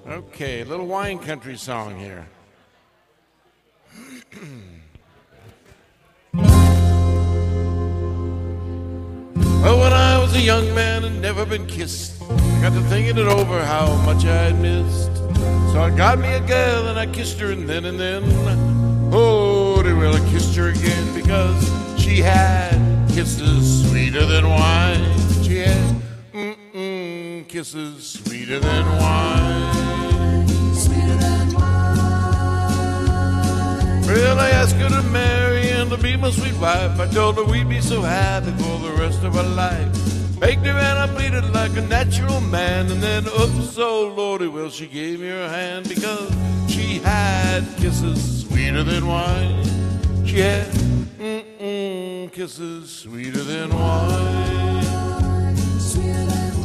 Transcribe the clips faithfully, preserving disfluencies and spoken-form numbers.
Okay, a little wine country song here. Well, when I was a young man and never been kissed, I got to thinking it over how much I had missed. So I got me a girl and I kissed her, and then and then, oh, well, I kissed her again because she had kisses sweeter than wine. She had mm-mm, kisses sweeter than wine. Sweeter than wine. Well, I asked her to marry and to be my sweet wife. I told her we'd be so happy for the rest of our life. Begged her and I pleaded like a natural man. And then, oops, oh lordy, well, she gave me her hand because she had kisses sweeter than wine. She had mm-mm, kisses sweeter than wine. Sweeter than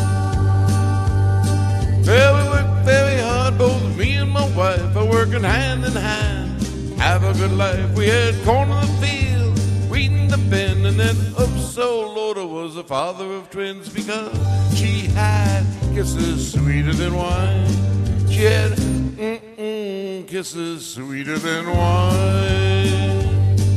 wine. Well, we worked very hard, both me and my wife are working hand in hand. Have a good life. We had corn in the field, wheat in the bin, and then, oops, oh Lord, I was the father of twins because she had kisses sweeter than wine. She had mm-mm, kisses sweeter than wine.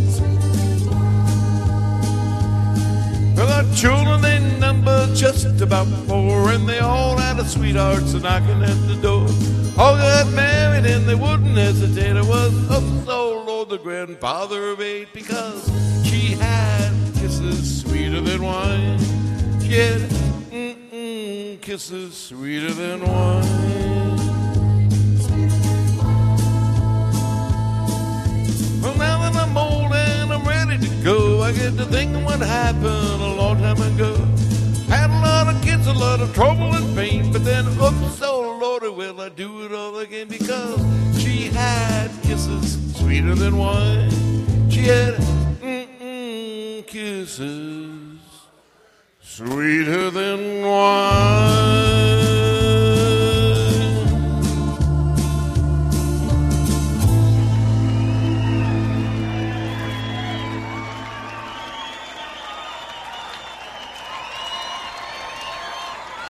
Well, our children, they number just about four, and they all had a sweethearts knocking at the door. All got married and they wouldn't hesitate. I was, oops, oh Lord, the grandfather of eight because she had kisses sweeter than wine. She had mm-mm, kisses sweeter than wine. Well, now that I'm old and I'm ready to go, I get to thinking what happened a long time ago. Had a lot of kids, a lot of trouble and pain, but then, oops, oh Lordy, will I do it all again because she had kisses sweeter than wine. She had mm-mm, kisses sweeter than wine.